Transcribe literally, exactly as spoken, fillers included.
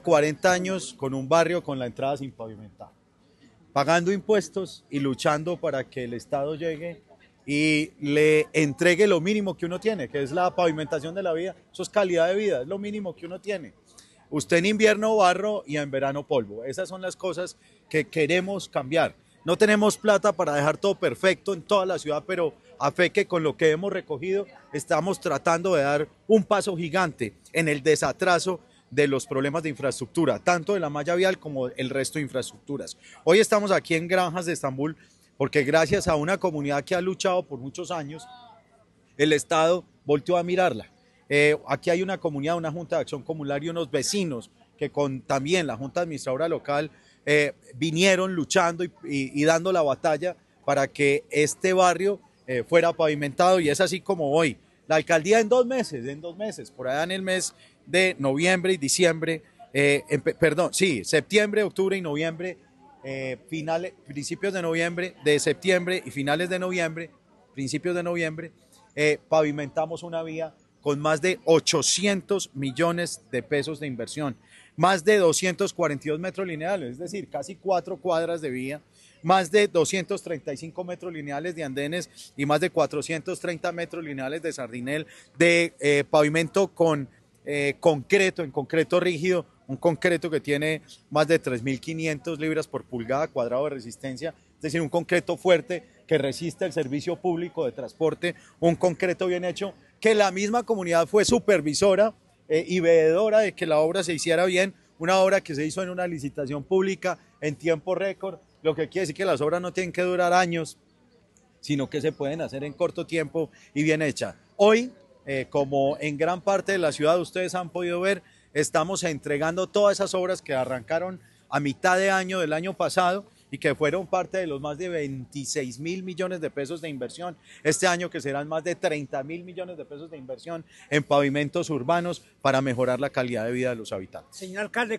cuarenta años con un barrio con la entrada sin pavimentar, pagando impuestos y luchando para que el Estado llegue y le entregue lo mínimo que uno tiene, que es la pavimentación de la vida. Eso es calidad de vida, es lo mínimo que uno tiene. Usted en invierno barro y en verano polvo. Esas son las cosas que queremos cambiar. No tenemos plata para dejar todo perfecto en toda la ciudad, pero a fe que con lo que hemos recogido estamos tratando de dar un paso gigante en el desatraso de los problemas de infraestructura, tanto de la malla vial como el resto de infraestructuras. Hoy estamos aquí en Granjas de Estambul porque gracias a una comunidad que ha luchado por muchos años, el Estado volteó a mirarla. Eh, aquí hay una comunidad, una junta de acción comunal y unos vecinos que con también la junta administradora local eh, vinieron luchando y, y, y dando la batalla para que este barrio eh, fuera pavimentado, y es así como hoy. La alcaldía en dos meses, en dos meses, por allá en el mes de noviembre y diciembre, eh, en, perdón, sí, septiembre, octubre y noviembre, eh, finales, principios de noviembre, de septiembre y finales de noviembre, principios de noviembre, eh, pavimentamos una vía con más de ochocientos millones de pesos de inversión, más de doscientos cuarenta y dos metros lineales, es decir, casi cuatro cuadras de vía, más de doscientos treinta y cinco metros lineales de andenes y más de cuatrocientos treinta metros lineales de sardinel de eh, pavimento con eh, concreto, en concreto rígido, un concreto que tiene más de tres mil quinientas libras por pulgada cuadrado de resistencia, es decir, un concreto fuerte que resiste el servicio público de transporte, un concreto bien hecho, que la misma comunidad fue supervisora eh, y veedora de que la obra se hiciera bien, una obra que se hizo en una licitación pública en tiempo récord, lo que quiere decir que las obras no tienen que durar años, sino que se pueden hacer en corto tiempo y bien hecha. Hoy, eh, como en gran parte de la ciudad ustedes han podido ver, estamos entregando todas esas obras que arrancaron a mitad de año del año pasado y que fueron parte de los más de veintiséis mil millones de pesos de inversión, este año que serán más de treinta mil millones de pesos de inversión en pavimentos urbanos para mejorar la calidad de vida de los habitantes. Señor alcalde.